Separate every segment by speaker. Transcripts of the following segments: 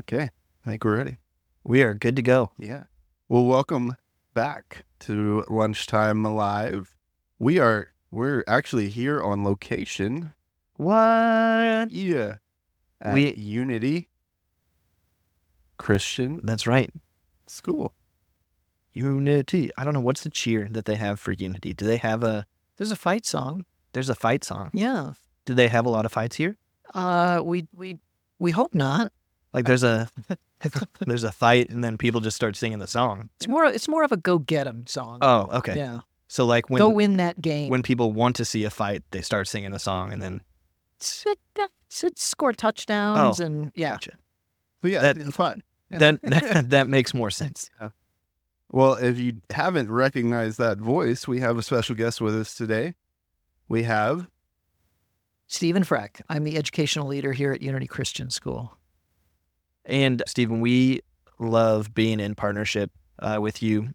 Speaker 1: Okay, I think we're ready.
Speaker 2: We are good to go.
Speaker 1: Yeah. Well, welcome back to Lunchtime Live. We're actually here on location.
Speaker 2: What?
Speaker 1: Yeah. At
Speaker 2: We-
Speaker 1: Unity Christian
Speaker 2: That's right.
Speaker 1: School.
Speaker 2: Unity. I don't know. What's the cheer that they have for Unity? Do they have
Speaker 3: There's a fight song.
Speaker 2: there's a fight song.
Speaker 3: Yeah.
Speaker 2: Do they have a lot of fights here?
Speaker 3: We hope not.
Speaker 2: Like there's a fight and then people just start singing the song.
Speaker 3: It's more of a go get 'em song.
Speaker 2: Oh, okay.
Speaker 3: Yeah.
Speaker 2: So like
Speaker 3: Go win that game.
Speaker 2: when people want to see a fight, they start singing the song and then
Speaker 3: Score touchdowns
Speaker 2: Oh.
Speaker 3: and yeah.
Speaker 2: Gotcha.
Speaker 1: But yeah,
Speaker 2: That-
Speaker 1: it's fun.
Speaker 2: That makes more sense.
Speaker 1: Well, if you haven't recognized that voice, we have a special guest with us today. We have
Speaker 3: Stephen Freck. I'm the educational leader here at Unity Christian School.
Speaker 2: And Stephen, we love being in partnership with you.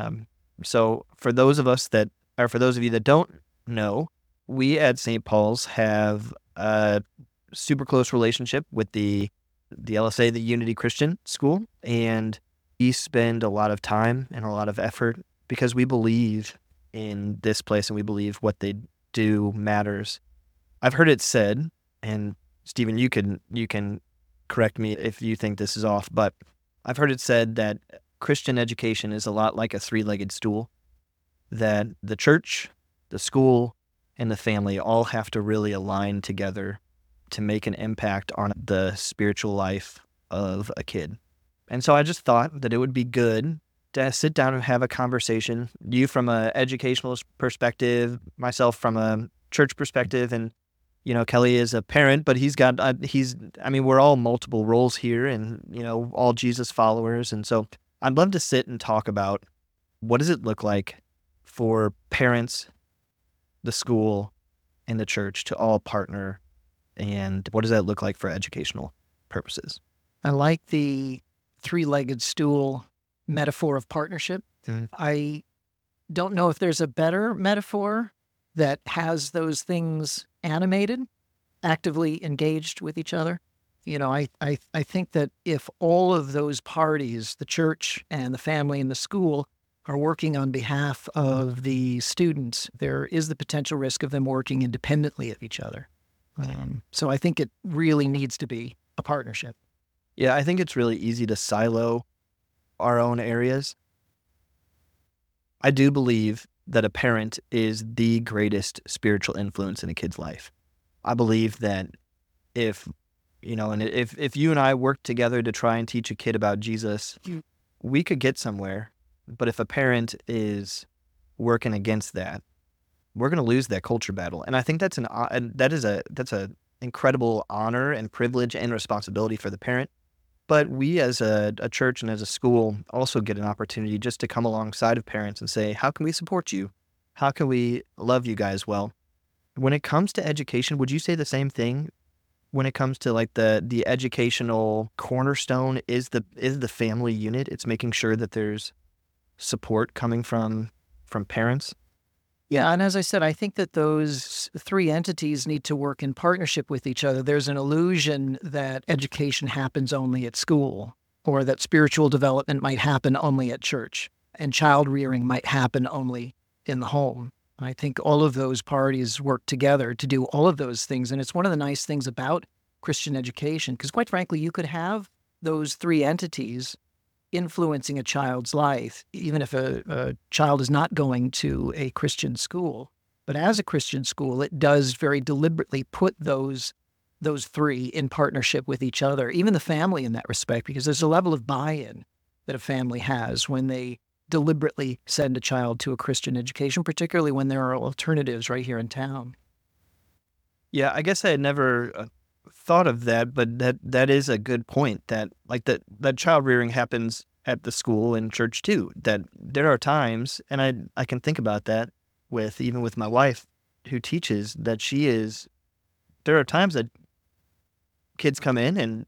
Speaker 2: So for those of you that don't know, we at St. Paul's have a super close relationship with the LSA, the Unity Christian School, and we spend a lot of time and a lot of effort because we believe in this place and we believe what they do matters. I've heard it said, and Stephen, you can correct me if you think this is off, but I've heard it said that Christian education is a lot like a three-legged stool, that the church, the school, and the family all have to really align together to make an impact on the spiritual life of a kid. And so I just thought that it would be good to sit down and have a conversation, you from an educational perspective, myself from a church perspective, and Kelly is a parent, but we're all multiple roles here and, all Jesus followers. And so I'd love to sit and talk about what does it look like for parents, the school, and the church to all partner, and what does that look like for educational purposes?
Speaker 3: I like the three-legged stool metaphor of partnership.
Speaker 2: Mhm.
Speaker 3: I don't know if there's a better metaphor that has those things animated, actively engaged with each other. I think that if all of those parties, the church and the family and the school, are working on behalf of the students, there is the potential risk of them working independently of each other. So I think it really needs to be a partnership.
Speaker 2: Yeah, I think it's really easy to silo our own areas. I do believe that a parent is the greatest spiritual influence in a kid's life. I believe that if you and I work together to try and teach a kid about Jesus, we could get somewhere. But if a parent is working against that, we're going to lose that culture battle. And I think that's an incredible honor and privilege and responsibility for the parent. But we as a church and as a school also get an opportunity just to come alongside of parents and say, how can we support you? How can we love you guys well? When it comes to education, would you say the same thing? When it comes to like the educational cornerstone is the family unit. It's making sure that there's support coming from parents.
Speaker 3: Yeah, and as I said, I think that those three entities need to work in partnership with each other. There's an illusion that education happens only at school, or that spiritual development might happen only at church, and child rearing might happen only in the home. I think all of those parties work together to do all of those things, and it's one of the nice things about Christian education, because quite frankly, you could have those three entities influencing a child's life, even if a child is not going to a Christian school. But as a Christian school, it does very deliberately put those three in partnership with each other, even the family in that respect, because there's a level of buy-in that a family has when they deliberately send a child to a Christian education, particularly when there are alternatives right here in town.
Speaker 2: Yeah, I guess I had never thought of that, but that is a good point, that like that child rearing happens at the school and church too, that there are times, and I can think about that even with my wife who teaches, that there are times that kids come in and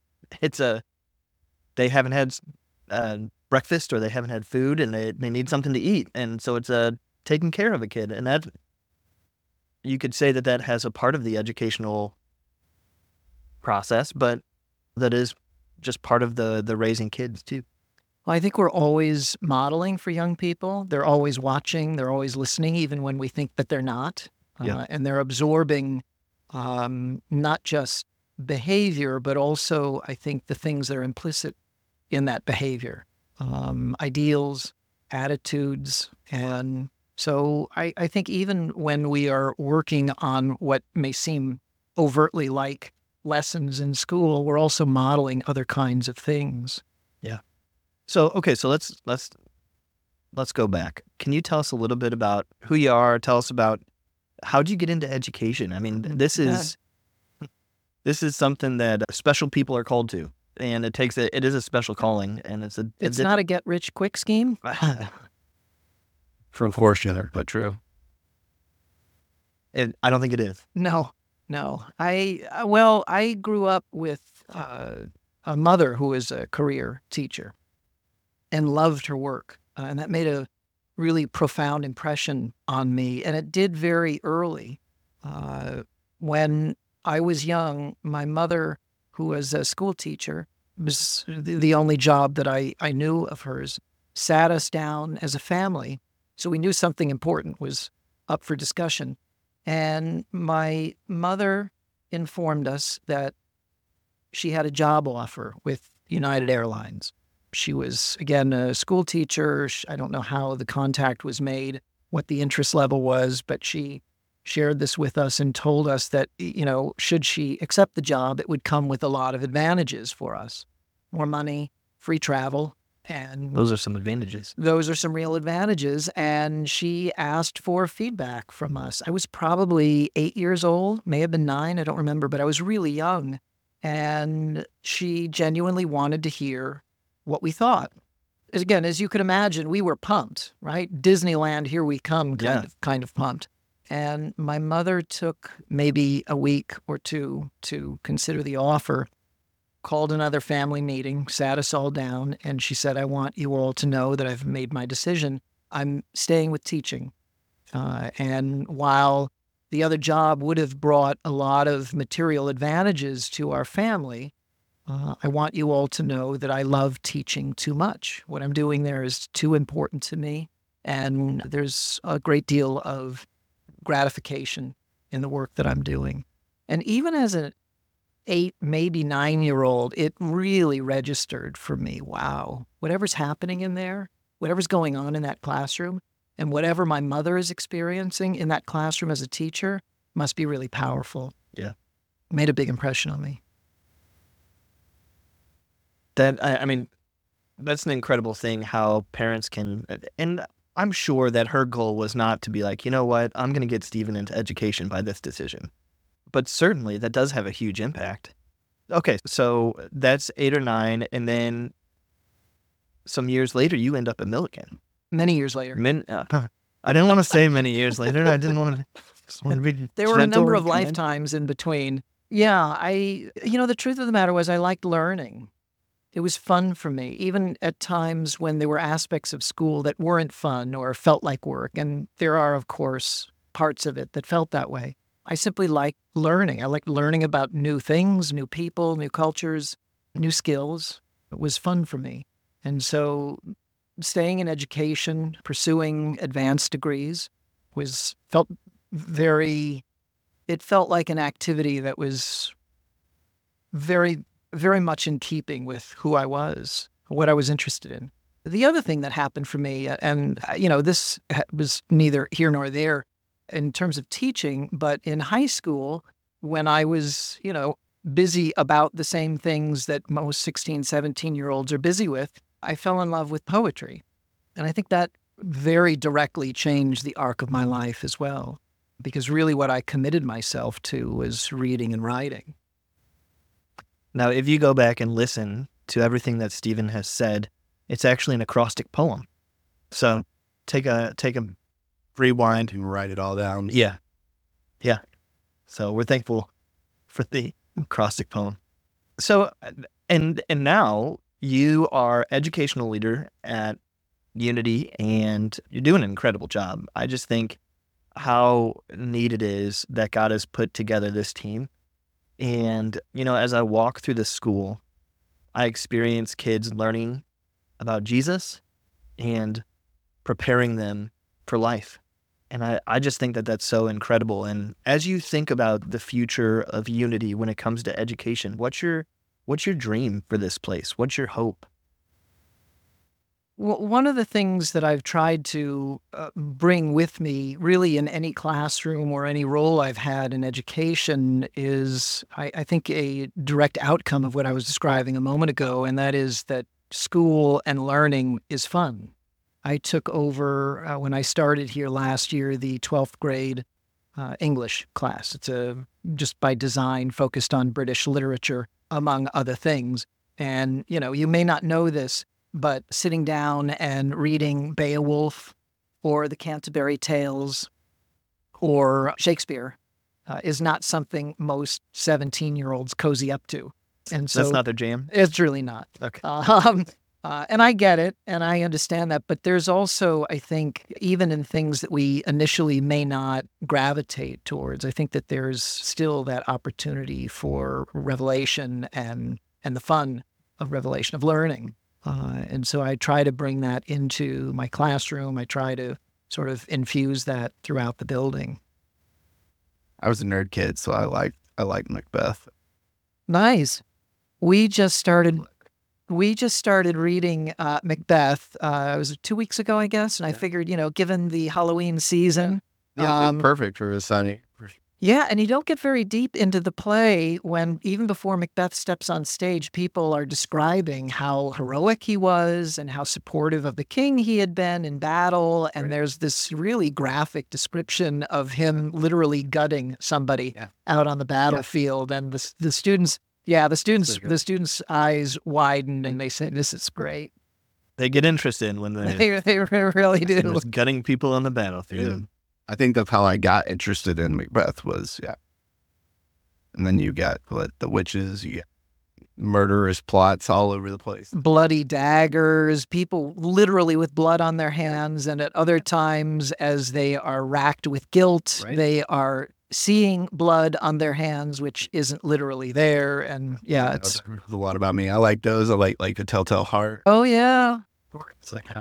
Speaker 2: they haven't had breakfast or they haven't had food and they need something to eat, and so it's taking care of a kid, and that you could say that has a part of the educational process, but that is just part of the raising kids too.
Speaker 3: Well, I think we're always modeling for young people. They're always watching. They're always listening, even when we think that they're not.
Speaker 2: Yeah.
Speaker 3: And they're absorbing not just behavior, but also, I think, the things that are implicit in that behavior, ideals, attitudes. And so I think even when we are working on what may seem overtly like lessons in school, we're also modeling other kinds of things.
Speaker 2: Yeah. So okay, so let's go back. Can you tell us a little bit about who you are? Tell us about how did you get into education? I mean, this is something that special people are called to, and it is a special calling, and
Speaker 3: It's not a get rich quick scheme.
Speaker 1: For unfortunate, but true.
Speaker 2: I don't think it is.
Speaker 3: No. I grew up with a mother who was a career teacher and loved her work. And that made a really profound impression on me. And it did very early. When I was young, my mother, who was a school teacher, was the only job that I knew of hers, sat us down as a family. So we knew something important was up for discussion. And my mother informed us that she had a job offer with United Airlines. She was, again, a school teacher. I don't know how the contact was made, what the interest level was, but she shared this with us and told us that, should she accept the job, it would come with a lot of advantages for us. More money, free travel. And
Speaker 2: Those are some advantages.
Speaker 3: those are some real advantages. And she asked for feedback from us. I was probably 8 years old, may have been 9, I don't remember, but I was really young. And she genuinely wanted to hear what we thought. Again, as you could imagine, we were pumped, right? Disneyland, here we come, kind of pumped. And my mother took maybe a week or two to consider the offer, called another family meeting, sat us all down, and she said, I want you all to know that I've made my decision. I'm staying with teaching. And while the other job would have brought a lot of material advantages to our family, I want you all to know that I love teaching too much. What I'm doing there is too important to me, and there's a great deal of gratification in the work that I'm doing. And even as an 8, maybe 9-year-old, it really registered for me. Wow, whatever's happening in there, whatever's going on in that classroom, and whatever my mother is experiencing in that classroom as a teacher must be really powerful.
Speaker 2: Yeah.
Speaker 3: Made a big impression on me.
Speaker 2: I mean, that's an incredible thing how parents can, and I'm sure that her goal was not to be like, you know what, I'm going to get Stephen into education by this decision. But certainly that does have a huge impact. Okay, so that's 8 or 9, and then some years later, you end up at Millikan.
Speaker 3: Many years later.
Speaker 2: I didn't want to say many years later. I didn't want to be
Speaker 3: There were a number of
Speaker 2: judgmental.
Speaker 3: lifetimes in between. Yeah, the truth of the matter was I liked learning. It was fun for me, even at times when there were aspects of school that weren't fun or felt like work. And there are, of course, parts of it that felt that way. I simply liked learning. I liked learning about new things, new people, new cultures, new skills. It was fun for me. And so staying in education, pursuing advanced degrees felt like an activity that was very, very much in keeping with who I was, what I was interested in. The other thing that happened for me, and this was neither here nor there in terms of teaching, but in high school, when I was, busy about the same things that most 16, 17-year-olds are busy with, I fell in love with poetry. And I think that very directly changed the arc of my life as well, because really what I committed myself to was reading and writing.
Speaker 2: Now, if you go back and listen to everything that Stephen has said, it's actually an acrostic poem. So take a rewind
Speaker 1: and write it all down.
Speaker 2: Yeah. So we're thankful for the acrostic poem. So, and now you are educational leader at Unity, and you're doing an incredible job. I just think how neat it is that God has put together this team. And, as I walk through the school, I experience kids learning about Jesus and preparing them for life. And I just think that that's so incredible. And as you think about the future of Unity when it comes to education, what's your dream for this place? What's your hope?
Speaker 3: Well, one of the things that I've tried to bring with me, really, in any classroom or any role I've had in education is, I think, a direct outcome of what I was describing a moment ago, and that is that school and learning is fun. I took over, when I started here last year, the 12th grade English class. It's just by design focused on British literature, among other things. And, you may not know this, but sitting down and reading Beowulf or the Canterbury Tales or Shakespeare is not something most 17-year-olds cozy up to. And so
Speaker 2: That's not their jam?
Speaker 3: it's really not.
Speaker 2: Okay.
Speaker 3: And I get it, and I understand that. But there's also, I think, even in things that we initially may not gravitate towards, I think that there's still that opportunity for revelation and the fun of revelation, of learning. And so I try to bring that into my classroom. I try to sort of infuse that throughout the building.
Speaker 1: I was a nerd kid, so I liked Macbeth.
Speaker 3: Nice. We just started reading Macbeth. It was 2 weeks ago, I guess. And I figured, given the Halloween season,
Speaker 1: Yeah, perfect for a sunny.
Speaker 3: yeah, and you don't get very deep into the play when, even before Macbeth steps on stage, people are describing how heroic he was and how supportive of the king he had been in battle. And there's this really graphic description of him literally gutting somebody out on the battlefield. And the students' eyes widen and they say, "This is great."
Speaker 2: They get interested when they
Speaker 3: really do.
Speaker 2: just gutting people on the battlefield.
Speaker 1: Yeah. I think that's how I got interested in Macbeth was, And then you got the witches, you got murderous plots all over the place.
Speaker 3: Bloody daggers, people literally with blood on their hands, and at other times, as they are racked with guilt, they are seeing blood on their hands, which isn't literally there. And it's
Speaker 1: a lot about me. I like those. I like the Telltale Heart.
Speaker 3: Oh yeah.
Speaker 2: It's like,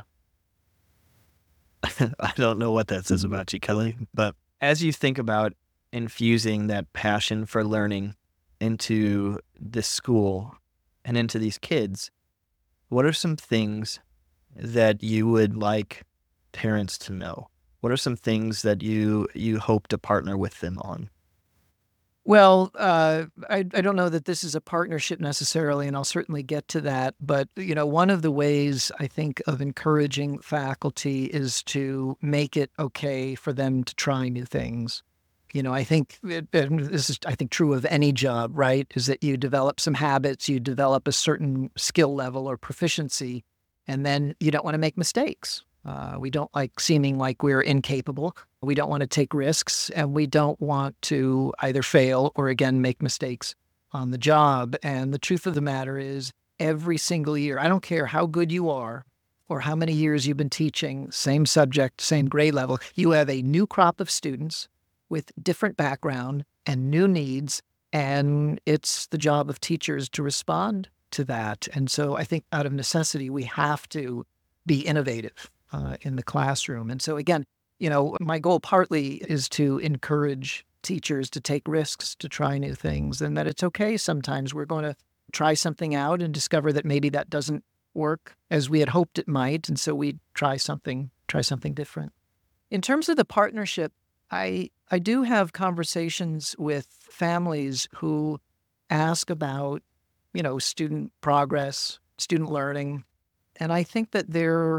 Speaker 2: I don't know what that says about you, Kelly. But as you think about infusing that passion for learning into this school and into these kids, what are some things that you would like parents to know? What are some things that you hope to partner with them on?
Speaker 3: Well, I don't know that this is a partnership necessarily, and I'll certainly get to that. But, one of the ways I think of encouraging faculty is to make it okay for them to try new things. I think this is, true of any job, right? Is that you develop some habits, you develop a certain skill level or proficiency, and then you don't want to make mistakes. We don't like seeming like we're incapable. We don't want to take risks, and we don't want to either fail or, again, make mistakes on the job. And the truth of the matter is, every single year, I don't care how good you are or how many years you've been teaching, same subject, same grade level, you have a new crop of students with different background and new needs, and it's the job of teachers to respond to that. And so I think out of necessity, we have to be innovative in the classroom. And so again, my goal partly is to encourage teachers to take risks, to try new things, and that it's okay. Sometimes we're going to try something out and discover that maybe that doesn't work as we had hoped it might. And so we try something different. In terms of the partnership, I do have conversations with families who ask about, student progress, student learning. And I think that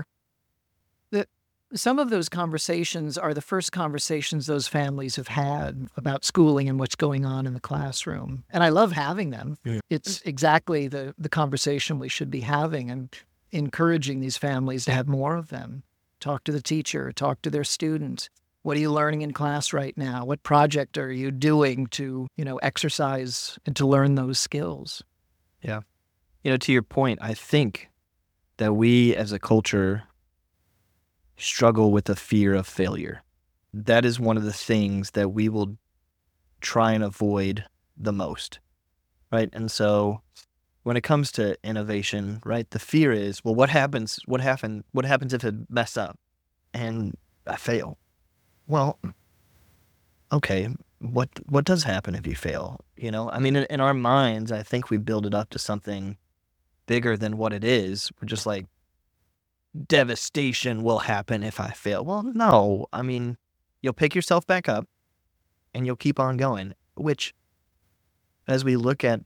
Speaker 3: some of those conversations are the first conversations those families have had about schooling and what's going on in the classroom. And I love having them. Yeah. It's exactly the conversation we should be having, and encouraging these families to have more of them. Talk to the teacher, talk to their students. What are you learning in class right now? What project are you doing to, exercise and to learn those skills?
Speaker 2: Yeah. To your point, I think that we as a culture struggle with the fear of failure. That is one of the things that we will try and avoid the most, right? And so when it comes to innovation, right? The fear is, well, what happens? What happens if it mess up and I fail? Well, okay, what does happen if you fail? I mean, in our minds, I think we build it up to something bigger than what it is. We're just like, devastation will happen if I fail. Well, no. I mean, you'll pick yourself back up and you'll keep on going, which, as we look at,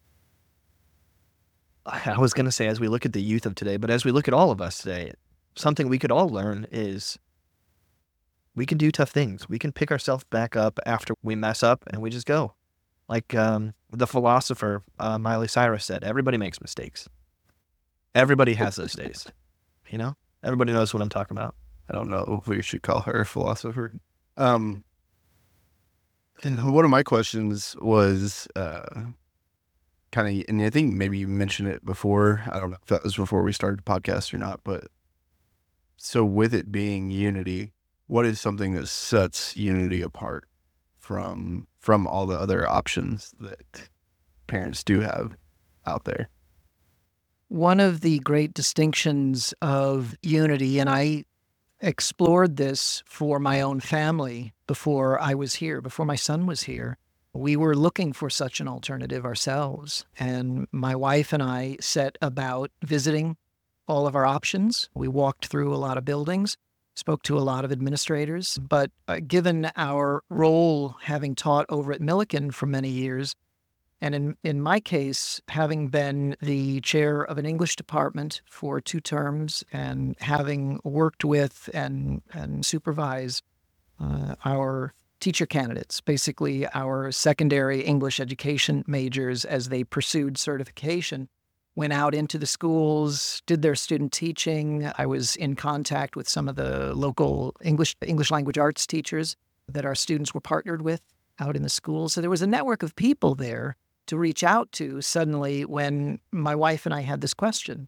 Speaker 2: I was going to say, as we look at the youth of today, but as we look at all of us today, something we could all learn is we can do tough things. We can pick ourselves back up after we mess up and we just go. Like the philosopher Miley Cyrus said, everybody makes mistakes. Everybody has those days. Everybody knows what I'm talking about.
Speaker 1: I don't know if we should call her a philosopher. And one of my questions was kind of, and I think maybe you mentioned it before. I don't know if that was before we started the podcast or not, but so with it being Unity, what is something that sets Unity apart from all the other options that parents do have out there?
Speaker 3: One of the great distinctions of Unity, and I explored this for my own family before I was here, before my son was here. We were looking for such an alternative ourselves. And my wife and I set about visiting all of our options. We walked through a lot of buildings, spoke to a lot of administrators. But given our role having taught over at Millikan for many years, and in my case, having been the chair of an English department for 2 terms and having worked with and supervised our teacher candidates, basically our secondary English education majors as they pursued certification, went out into the schools, did their student teaching. I was in contact with some of the local English language arts teachers that our students were partnered with out in the schools. So there was a network of people there to reach out to suddenly when my wife and I had this question,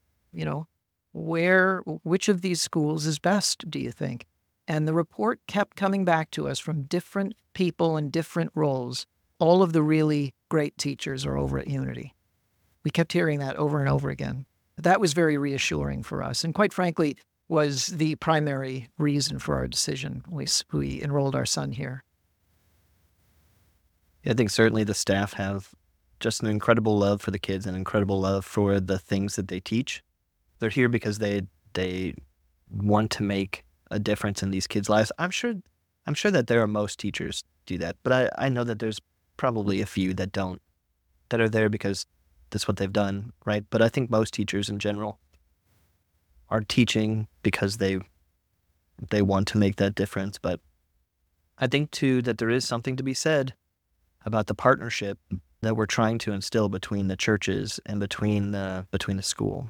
Speaker 3: which of these schools is best, do you think? And the report kept coming back to us from different people in different roles. All of the really great teachers are over at Unity. We kept hearing that over and over again. That was very reassuring for us, and quite frankly, was the primary reason for our decision. We enrolled our son here.
Speaker 2: I think certainly the staff have just an incredible love for the kids, an incredible love for the things that they teach. They're here because they want to make a difference in these kids' lives. I'm sure that there are most teachers do that, but I know that there's probably a few that don't, that are there because that's what they've done, right? But I think most teachers in general are teaching because they want to make that difference. But I think too that there is something to be said about the partnership that we're trying to instill between the churches and between the school.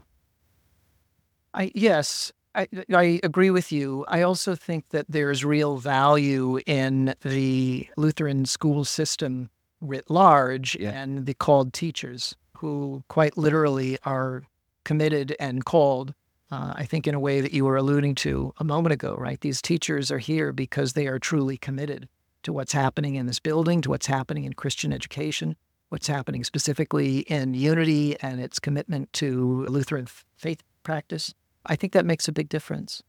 Speaker 3: Yes, I agree with you. I also think that there's real value in the Lutheran school system writ large and the called teachers who quite literally are committed and called, I think in a way that you were alluding to a moment ago, right? These teachers are here because they are truly committed to what's happening in this building, to what's happening in Christian education, what's happening specifically in Unity and its commitment to Lutheran faith practice. I think that makes a big difference.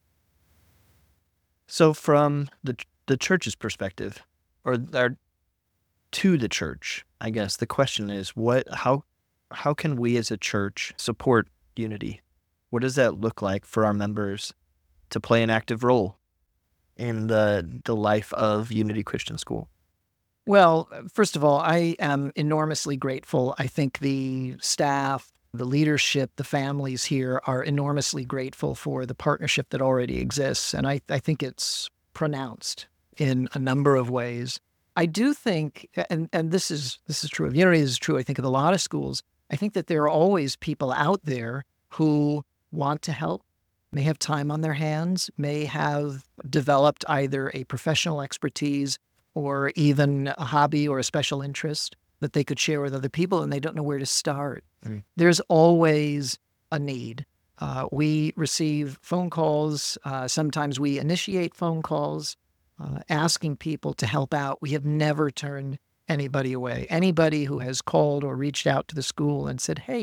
Speaker 2: So from the church's perspective, or to the church, I guess the question is, how can we as a church support Unity? What does that look like for our members to play an active role in the life of Unity Christian School?
Speaker 3: Well, first of all, I am enormously grateful. I think the staff, the leadership, the families here are enormously grateful for the partnership that already exists. And I think it's pronounced in a number of ways. I do think, and this is true of Unity, this is true, I think, of a lot of schools. I think that there are always people out there who want to help, may have time on their hands, may have developed either a professional expertise or even a hobby or a special interest that they could share with other people, and they don't know where to start. There's always a need. We receive phone calls. Sometimes we initiate phone calls asking people to help out. We have never turned anybody away. Anybody who has called or reached out to the school and said, hey,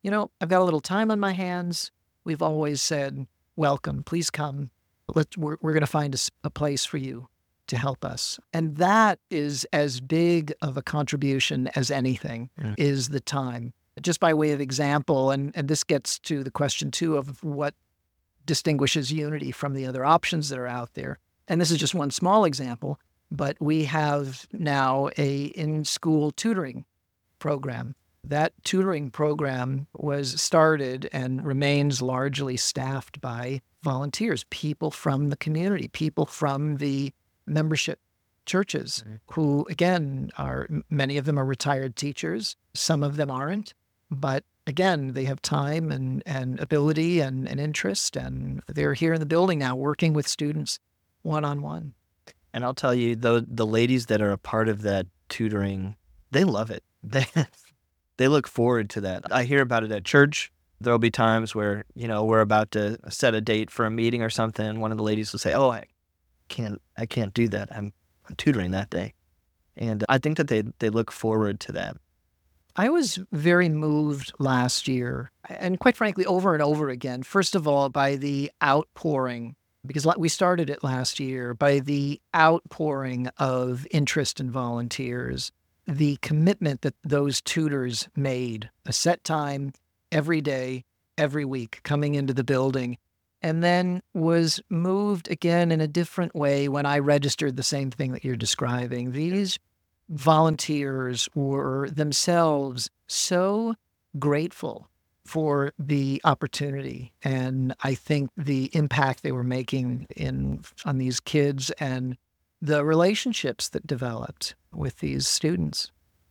Speaker 3: I've got a little time on my hands. We've always said, welcome, please come. We're going to find a place for you to help us. And that is as big of a contribution as anything, is the time. Just by way of example, and this gets to the question too of what distinguishes Unity from the other options that are out there. And this is just one small example, but we have now a in-school tutoring program. That tutoring program was started and remains largely staffed by volunteers, people from the community, people from the membership churches who, again, many of them are retired teachers. Some of them aren't. But again, they have time and ability and interest, and they're here in the building now working with students one-on-one.
Speaker 2: And I'll tell you, the ladies that are a part of that tutoring, they love it. They look forward to that. I hear about it at church. There'll be times where, we're about to set a date for a meeting or something. One of the ladies will say, "Oh, I can't do that. I'm tutoring that day." And I think that they look forward to that.
Speaker 3: I was very moved last year, and quite frankly, over and over again, first of all, by the outpouring, because we started it last year, by the outpouring of interest in volunteers, the commitment that those tutors made, a set time every day, every week, coming into the building, and then was moved again in a different way when I registered the same thing that you're describing. These volunteers were themselves so grateful for the opportunity, and I think the impact they were making on these kids and the relationships that developed with these students.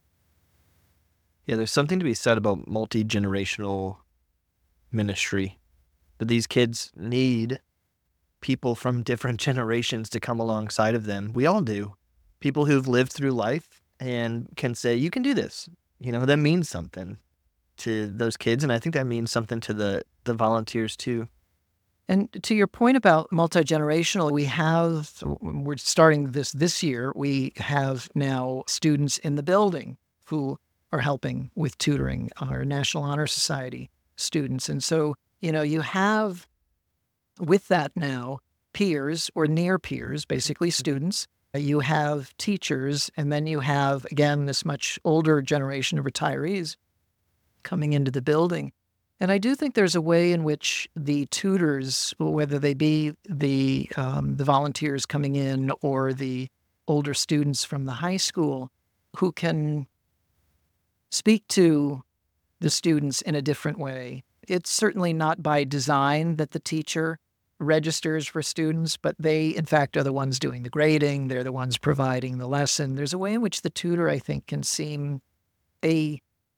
Speaker 2: Yeah, there's something to be said about multi-generational ministry, that these kids need people from different generations to come alongside of them. We all do. People who've lived through life and can say, you can do this. That means something to those kids. And I think that means something to the volunteers too.
Speaker 3: And to your point about multi-generational, we're starting this year, we have now students in the building who are helping with tutoring, our National Honor Society students. And so, you have with that now peers or near peers, basically students. You have teachers, and then you have, again, this much older generation of retirees coming into the building. And I do think there's a way in which the tutors, whether they be the volunteers coming in or the older students from the high school, who can speak to the students in a different way. It's certainly not by design that the teacher registers for students, but they, in fact, are the ones doing the grading. They're the ones providing the lesson. There's a way in which the tutor, I think, can seem a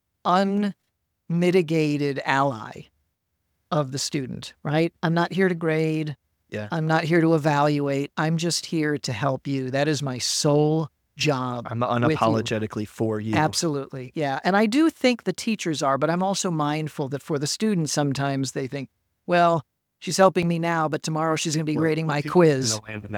Speaker 3: unmitigated ally of the student, right? I'm not here to grade.
Speaker 2: Yeah.
Speaker 3: I'm not here to evaluate. I'm just here to help you. That is my sole job.
Speaker 2: I'm unapologetically for you.
Speaker 3: Absolutely. Yeah. And I do think the teachers are, but I'm also mindful that for the students, sometimes they think, well, she's helping me now, but tomorrow she's going to be grading my quiz.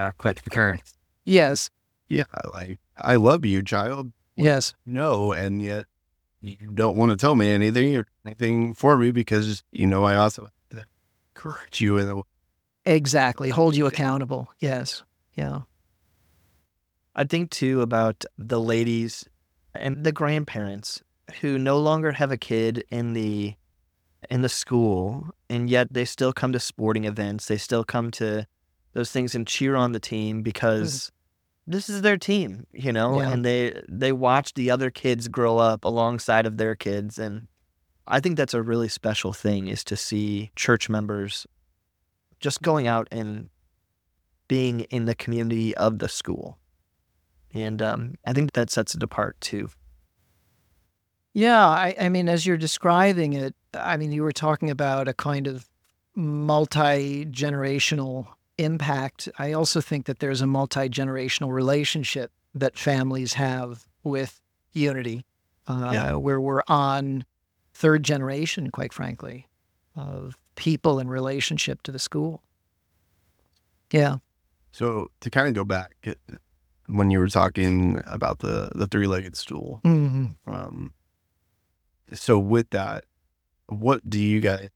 Speaker 3: Yes.
Speaker 1: Yeah, I love you, child.
Speaker 3: Yes.
Speaker 1: No, and yet you don't want to tell me anything for me because I also have to correct you in a way.
Speaker 3: Exactly. Hold you accountable. Yes. Yeah.
Speaker 2: I think too about the ladies and the grandparents who no longer have a kid in the school, and yet they still come to sporting events. They still come to those things and cheer on the team because this is their team, and they watch the other kids grow up alongside of their kids. And I think that's a really special thing, is to see church members just going out and being in the community of the school. And I think that sets it apart too.
Speaker 3: Yeah, I mean, as you're describing it, you were talking about a kind of multi-generational impact. I also think that there's a multi-generational relationship that families have with Unity, where we're on third generation, quite frankly, of people in relationship to the school. Yeah.
Speaker 1: So to kind of go back, when you were talking about the three-legged stool,
Speaker 3: Mm-hmm.
Speaker 1: so with that, what do you guys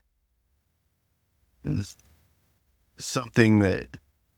Speaker 1: is something that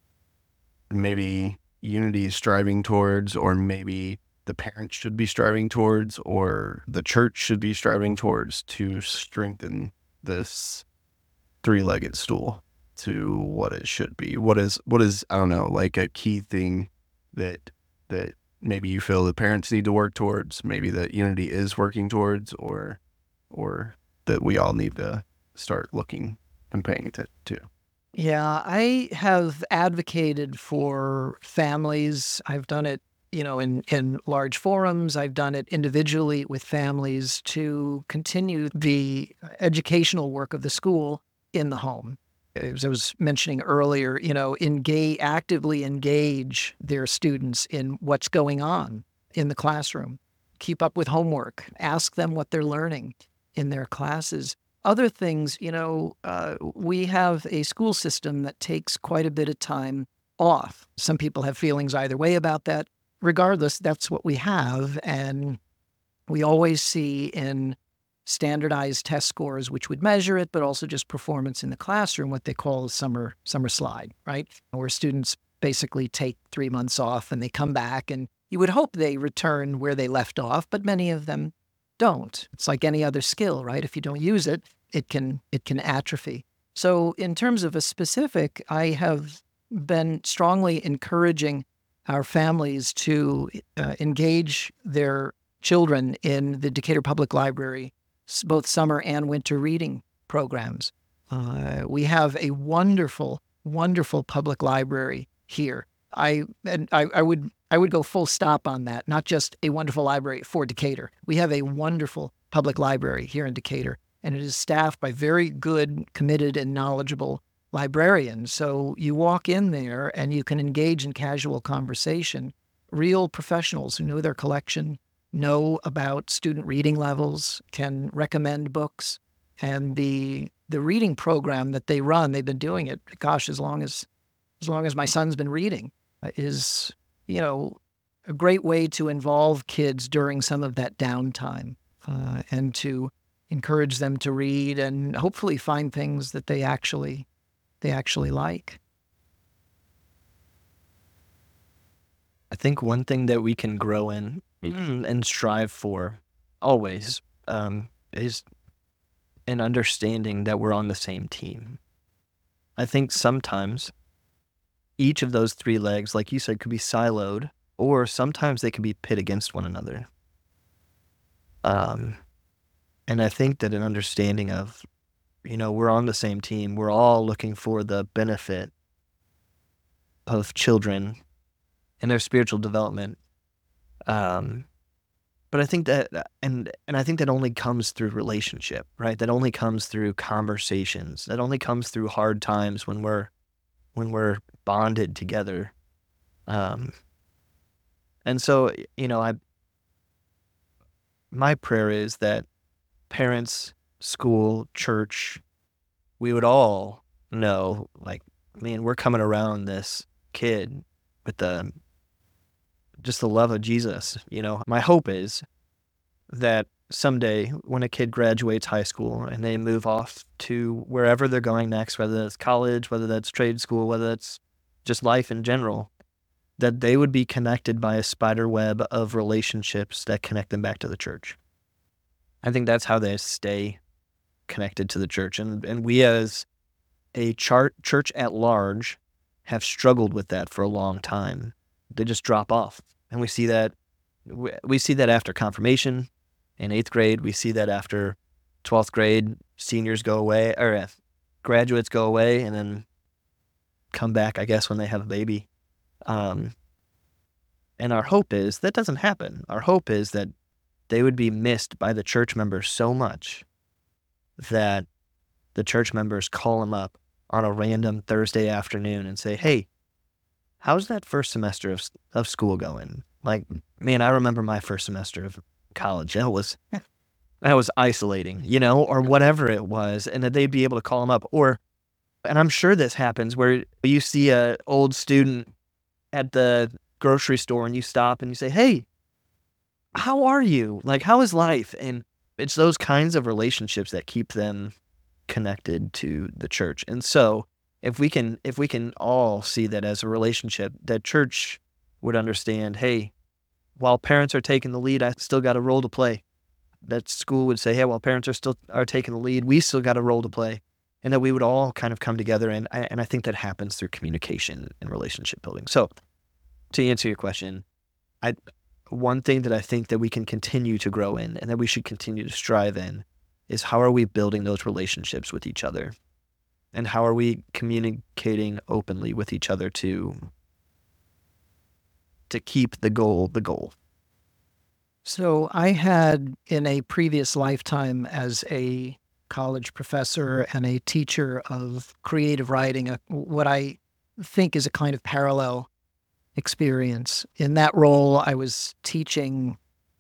Speaker 1: maybe Unity is striving towards, or maybe the parents should be striving towards, or the church should be striving towards to strengthen this three-legged stool to what it should be? What is I don't know, like a key thing that maybe you feel the parents need to work towards, maybe that Unity is working towards, or that we all need to start looking and paying attention to?
Speaker 3: Yeah, I have advocated for families. I've done it, in large forums. I've done it individually with families to continue the educational work of the school in the home. As I was mentioning earlier, actively engage their students in what's going on in the classroom. Keep up with homework. Ask them what they're learning in their classes. Other things, we have a school system that takes quite a bit of time off. Some people have feelings either way about that. Regardless, that's what we have. And we always see in standardized test scores, which would measure it, but also just performance in the classroom, what they call a summer slide, right? Where students basically take 3 months off and they come back, and you would hope they return where they left off, but many of them don't. It's like any other skill, right? If you don't use it, it can atrophy. So in terms of a specific, I have been strongly encouraging our families to engage their children in the Decatur Public Library, both summer and winter reading programs. We have a wonderful, wonderful public library here. I would go full stop on that, not just a wonderful library for Decatur. We have a wonderful public library here in Decatur, and it is staffed by very good, committed, and knowledgeable librarians. So you walk in there and you can engage in casual conversation. Real professionals who know their collection, know about student reading levels, can recommend books. And the reading program that they run, they've been doing it, gosh, as long as my son's been reading, is, a great way to involve kids during some of that downtime, and to encourage them to read and hopefully find things that they actually like.
Speaker 2: I think one thing that we can grow in and strive for always is an understanding that we're on the same team. I think sometimes each of those three legs, like you said, could be siloed, or sometimes they can be pit against one another. And I think that an understanding of, we're on the same team, we're all looking for the benefit of children and their spiritual development. But I think that, and I think that only comes through relationship, right? That only comes through conversations. That only comes through hard times when we're bonded together. And so, my prayer is that parents, school, church, we would all know, like, man, we're coming around this kid with just the love of Jesus. My hope is that someday when a kid graduates high school and they move off to wherever they're going next, whether that's college, whether that's trade school, whether that's just life in general, that they would be connected by a spider web of relationships that connect them back to the church. I think that's how they stay connected to the church. And we as a church at large have struggled with that for a long time. They just drop off. And we see that after confirmation in 8th grade. We see that after 12th grade, seniors go away, or graduates go away and then come back, I guess, when they have a baby. And our hope is that doesn't happen. Our hope is that they would be missed by the church members so much that the church members call them up on a random Thursday afternoon and say, hey, how's that first semester of school going? Like, man, I remember my first semester of college. That was isolating, or whatever it was. And that they'd be able to call them up. And I'm sure this happens where you see an old student at the grocery store and you stop and you say, hey, how are you? Like, how is life? And it's those kinds of relationships that keep them connected to the church. And so if we can all see that as a relationship, that church would understand, hey, while parents are taking the lead, I still got a role to play. That school would say, hey, while parents are taking the lead, we still got a role to play. And that we would all kind of come together. And I think that happens through communication and relationship building. So to answer your question, one thing that I think that we can continue to grow in and that we should continue to strive in is how are we building those relationships with each other? And how are we communicating openly with each other to keep the goal the goal?
Speaker 3: So I had, in a previous lifetime as a college professor and a teacher of creative writing, what I think is a kind of parallel experience. In that role, I was teaching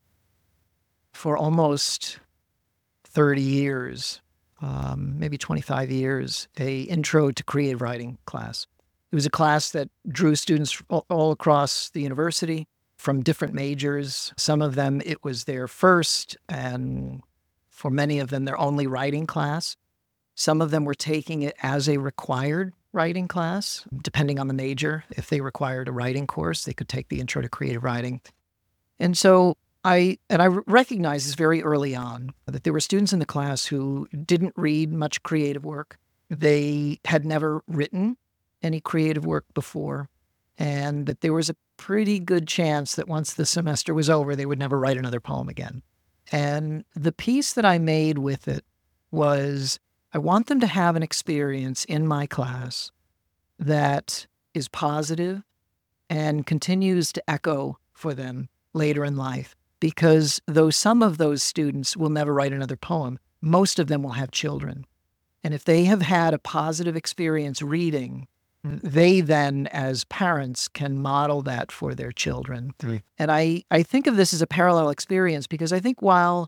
Speaker 3: for almost 30 years, maybe 25 years, a intro to creative writing class. It was a class that drew students all across the university from different majors. Some of them, it was their first, and for many of them, their only writing class. Some of them were taking it as a required writing class, depending on the major. If they required a writing course, they could take the intro to creative writing. And so I recognized this very early on, that there were students in the class who didn't read much creative work. They had never written any creative work before, and that there was a pretty good chance that once the semester was over, they would never write another poem again. And the piece that I made with it was, I want them to have an experience in my class that is positive and continues to echo for them later in life. Because though some of those students will never write another poem, most of them will have children. And if they have had a positive experience reading, they then, as parents, can model that for their children.
Speaker 2: Mm.
Speaker 3: And I think of this as a parallel experience because I think while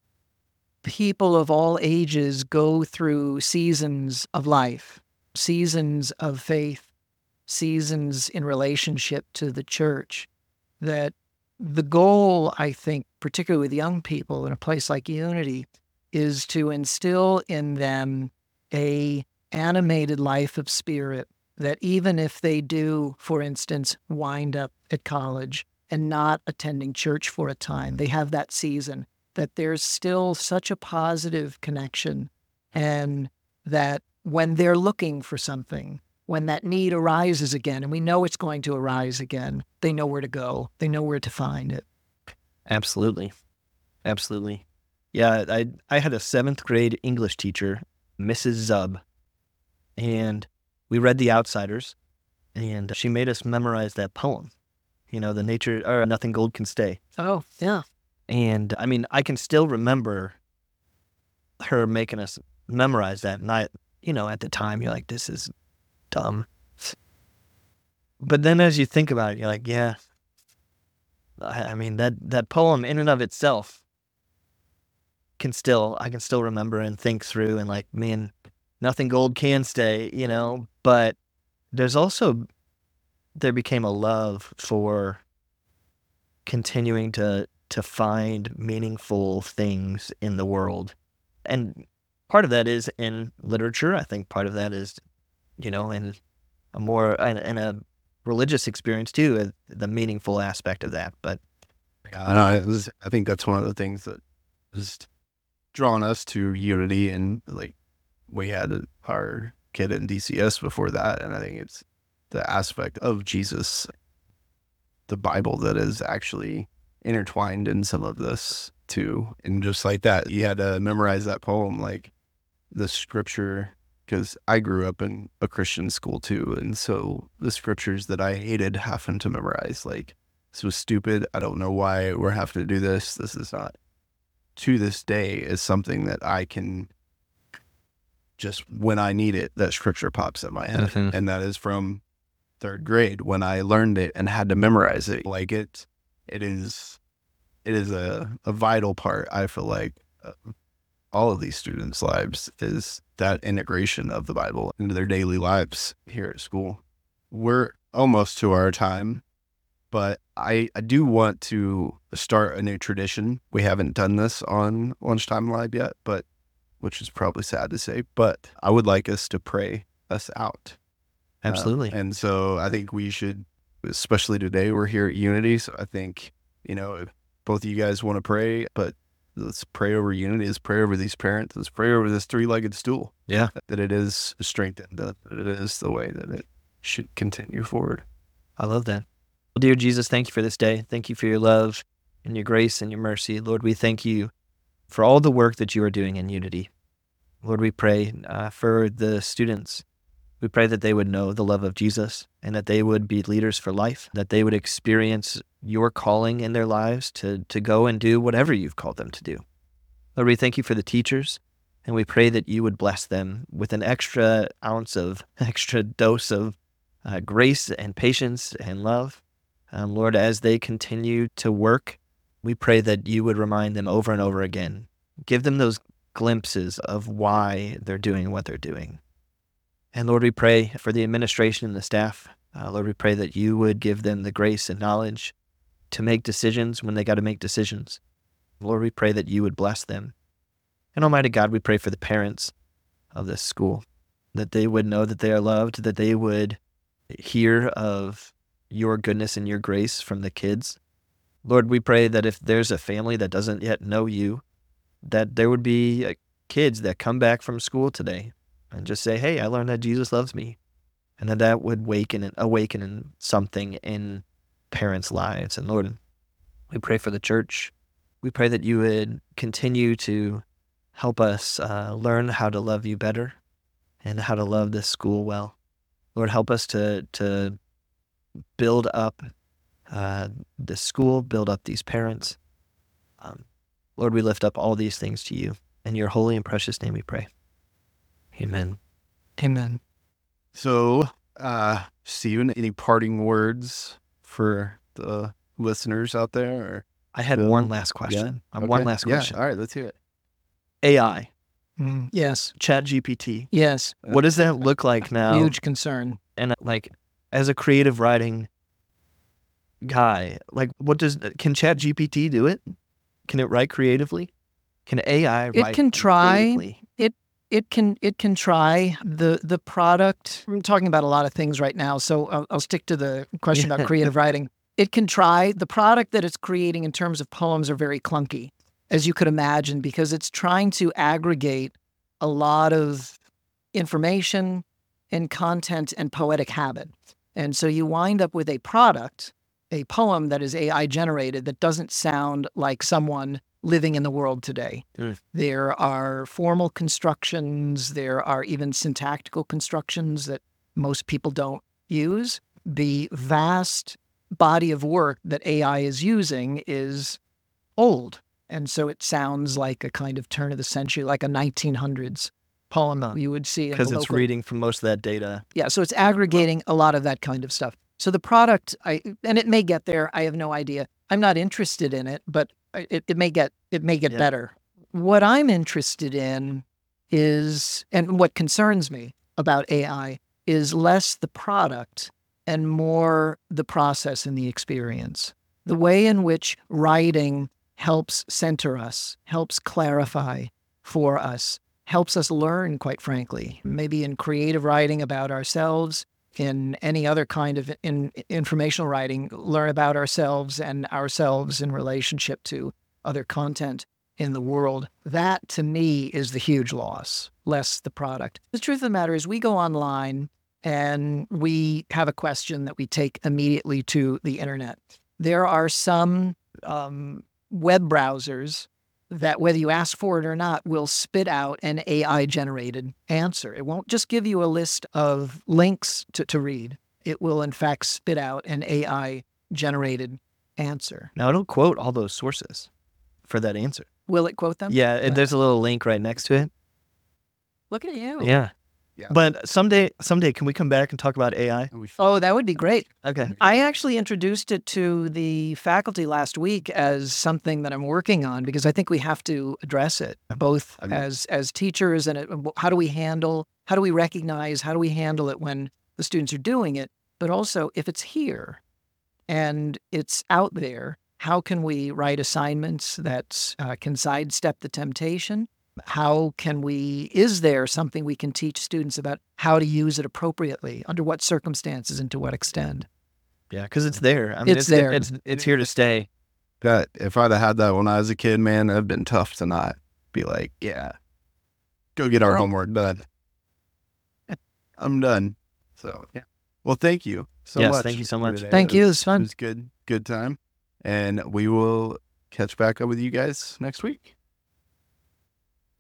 Speaker 3: people of all ages go through seasons of life, seasons of faith, seasons in relationship to the church, that the goal, I think, particularly with young people in a place like Unity, is to instill in them a animated life of spirit, that even if they do, for instance, wind up at college and not attending church for a time, they have that season, that there's still such a positive connection, and that when they're looking for something, when that need arises again, and we know it's going to arise again, they know where to go. They know where to find it.
Speaker 2: Absolutely. Absolutely. Yeah, I had a 7th grade English teacher, Mrs. Zub, and we read The Outsiders, and she made us memorize that poem, the nature, or Nothing Gold Can Stay.
Speaker 3: Oh, yeah.
Speaker 2: And I mean, I can still remember her making us memorize that. And at the time, you're like, this is dumb. But then as you think about it, you're like, yeah, I mean, that poem in and of itself I can still remember and think through and like, man, nothing gold can stay, but there became a love for continuing to find meaningful things in the world. And part of that is in literature. I think part of that is, in a religious experience too, the meaningful aspect of that. But
Speaker 1: I think that's one of the things that has drawn us to Unity, and like we had our kid in DCS before that, and I think it's the aspect of Jesus, the Bible, that is actually intertwined in some of this too. And just like that, you had to memorize that poem, like the scripture, because I grew up in a Christian school too, and so the scriptures that I hated having to memorize, like, this was stupid, I don't know why we're having to do this, this is not, to this day, is something that I can just, when I need it, that scripture pops in my head.
Speaker 2: Mhm.
Speaker 1: And that is from 3rd grade when I learned it and had to memorize it. Like it is a vital part, I feel like, all of these students' lives, is that integration of the Bible into their daily lives here at school. We're almost to our time, But I do want to start a new tradition. We haven't done this on Lunchtime Live yet, but which is probably sad to say, but I would like us to pray us out.
Speaker 2: Absolutely.
Speaker 1: And so I think we should, especially today, we're here at Unity. So I think, if both of you guys want to pray, but let's pray over Unity. Let's pray over these parents. Let's pray over this three-legged stool.
Speaker 2: Yeah.
Speaker 1: That it is strengthened, that it is the way that it should continue forward.
Speaker 2: I love that. Well, dear Jesus, thank you for this day. Thank you for your love and your grace and your mercy. Lord, we thank you for all the work that you are doing in Unity. Lord, we pray for the students. We pray that they would know the love of Jesus and that they would be leaders for life, that they would experience your calling in their lives to go and do whatever you've called them to do. Lord, we thank you for the teachers, and we pray that you would bless them with an extra dose of grace and patience and love. Lord, as they continue to work, we pray that you would remind them over and over again. Give them those glimpses of why they're doing what they're doing. And Lord, we pray for the administration and the staff. Lord, we pray that you would give them the grace and knowledge to make decisions when they got to make decisions. Lord, we pray that you would bless them. And Almighty God, we pray for the parents of this school, that they would know that they are loved, that they would hear of your goodness and your grace from the kids. Lord, we pray that if there's a family that doesn't yet know you, that there would be kids that come back from school today and just say, hey, I learned that Jesus loves me. And that would awaken something in parents' lives. And Lord, we pray for the church. We pray that you would continue to help us learn how to love you better and how to love this school well. Lord, help us to build up this school, build up these parents. Lord, we lift up all these things to you. In your holy and precious name we pray. Amen.
Speaker 3: Amen.
Speaker 1: So, Stephen, any parting words for the listeners out there? Or
Speaker 2: I had one last question. One last question.
Speaker 1: Yeah. All right, let's hear it.
Speaker 2: AI,
Speaker 3: Yes.
Speaker 2: ChatGPT.
Speaker 3: Yes.
Speaker 2: What does that look like now?
Speaker 3: Huge concern.
Speaker 2: And as a creative writing guy, can ChatGPT do it? Can it write creatively? Can AI write?
Speaker 3: It can try.
Speaker 2: creatively?
Speaker 3: It can try. The product. I'm talking about a lot of things right now, so I'll stick to the question about creative writing. It can try. The product that it's creating in terms of poems are very clunky, as you could imagine, because it's trying to aggregate a lot of information and content and poetic habit. And so you wind up with a product, a poem that is AI generated that doesn't sound like someone living in the world today. There are formal constructions. There are even syntactical constructions that most people don't use. The vast body of work that AI is using is old. And so it sounds like a kind of turn of the century, like a 1900s poem you would see.
Speaker 2: Because it's reading from most of that data.
Speaker 3: Yeah, so it's aggregating a lot of that kind of stuff. So the product, and it may get there. I have no idea. I'm not interested in it, but it may get better. What I'm interested in is, and what concerns me about AI is less the product and more the process and the experience. The way in which writing helps center us, helps clarify for us, helps us learn, quite frankly, maybe in creative writing about ourselves, in any other kind of informational writing, learn about ourselves and ourselves in relationship to other content in the world. That, to me, is the huge loss, less the product. The truth of the matter is we go online and we have a question that we take immediately to the internet. There are some web browsers that, whether you ask for it or not, will spit out an AI-generated answer. It won't just give you a list of links to read. It will, in fact, spit out an AI-generated answer.
Speaker 2: Now, it'll quote all those sources for that answer.
Speaker 3: Will it quote them?
Speaker 2: Yeah, there's a little link right next to it.
Speaker 3: Look at you.
Speaker 2: Yeah.
Speaker 1: Yeah.
Speaker 2: But someday, can we come back and talk about AI?
Speaker 3: Oh, that would be great.
Speaker 2: Okay.
Speaker 3: I actually introduced it to the faculty last week as something that I'm working on because I think we have to address it, both as teachers and how do we recognize, how do we handle it when the students are doing it, but also if it's here, and it's out there. How can we write assignments that can sidestep the temptation? How can is there something we can teach students about how to use it appropriately, under what circumstances, and to what extent?
Speaker 2: Yeah, because it's there. I mean,
Speaker 3: It's there.
Speaker 2: It's here to stay.
Speaker 1: That if I'd have had that when I was a kid, man, it'd been tough to not be like, yeah, go get our homework done. I'm done. So yeah. Well, thank you so
Speaker 2: Yes,
Speaker 1: much.
Speaker 2: thank you so
Speaker 1: for
Speaker 2: much.
Speaker 1: today.
Speaker 3: Thank you. It was
Speaker 1: It
Speaker 3: fun.
Speaker 1: was good time, and we will catch back up with you guys next week.